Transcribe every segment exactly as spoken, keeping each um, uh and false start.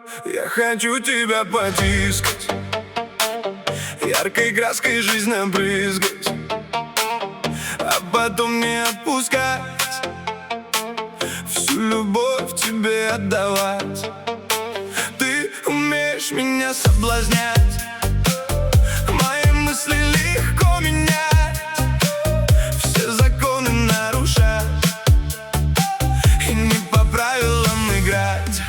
Я хочу тебя потискать, яркой краской жизнь набрызгать, а потом не отпускать, всю любовь тебе отдавать. Ты умеешь меня соблазнять, мои мысли легко менять, все законы нарушать и не по правилам играть.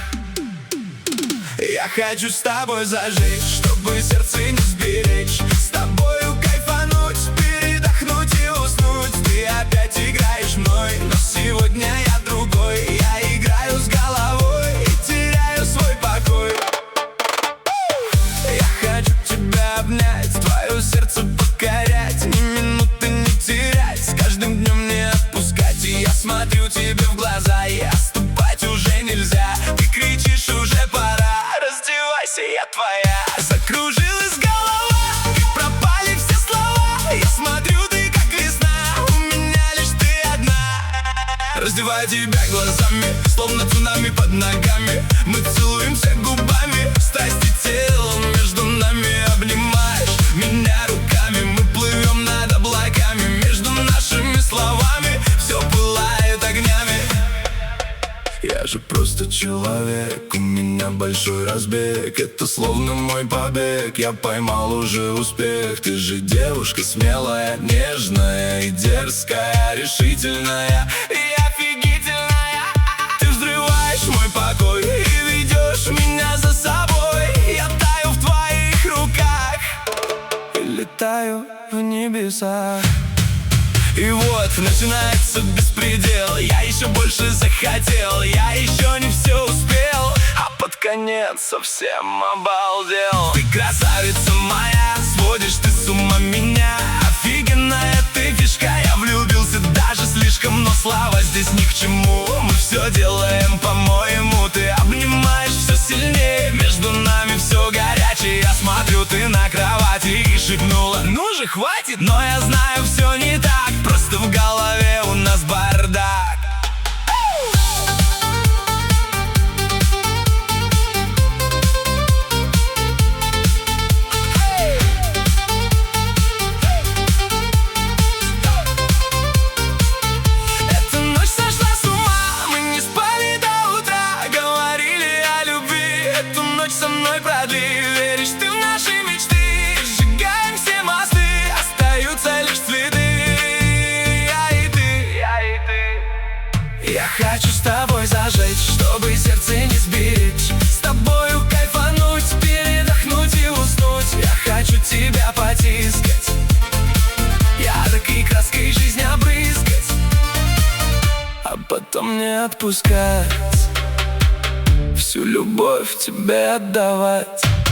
Я хочу с тобой зажечь, чтобы сердце не сберечь, с тобою кайфануть, передохнуть и уснуть. Ты опять играешь мной, но сегодня я другой. Я играю с головой и теряю свой покой. Я хочу тебя обнять, твое сердце покорять, ни минуты не терять, с каждым днем не отпускать. И я смотрю тебе в глаза, и отступать уже нельзя. Ты кричишь, уже пора, раздевайся, я твоя. Закружилась голова, как пропали все слова. Я смотрю, ты как весна, у меня лишь ты одна. Раздеваю тебя глазами, словно цунами под ногами. Мы целуемся губами, страсти телом между нами. Обнимаешь меня руками, мы плывем над облаками. Между нашими словами все пылает огнями. Я же просто человек, у меня большой разбег. Это словно мой побег, я поймал уже успех. Ты же девушка смелая, нежная и дерзкая, решительная и офигительная. Ты взрываешь мой покой и ведешь меня за собой. Я таю в твоих руках и летаю в небесах. И вот начинается беспредел, я еще больше захотел, я еще не все успел, а под конец совсем обалдел. Ты красавица моя, сводишь ты с ума меня. Офигенная ты фишка, я влюбился даже слишком, но слава здесь ни к чему. Мы все делаем по-моему, ты обнимаешь все сильнее, между нами все горячее. Я смотрю, ты на кровати и шепнула: ну же хватит, но я знаю, все не так, просто в голове у нас бардак. Эта ночь сошла с ума, мы не спали до утра, говорили о любви. Эту ночь со мной продли, веришь ты в наши мечты? Сжигаем все мосты, остаются лишь цветы. Я хочу с тобой зажечь, чтобы сердце не сберечь, с тобою кайфануть, передохнуть и уснуть. Я хочу тебя потискать, яркой краской жизнь обрызгать, а потом не отпускать, всю любовь тебе отдавать.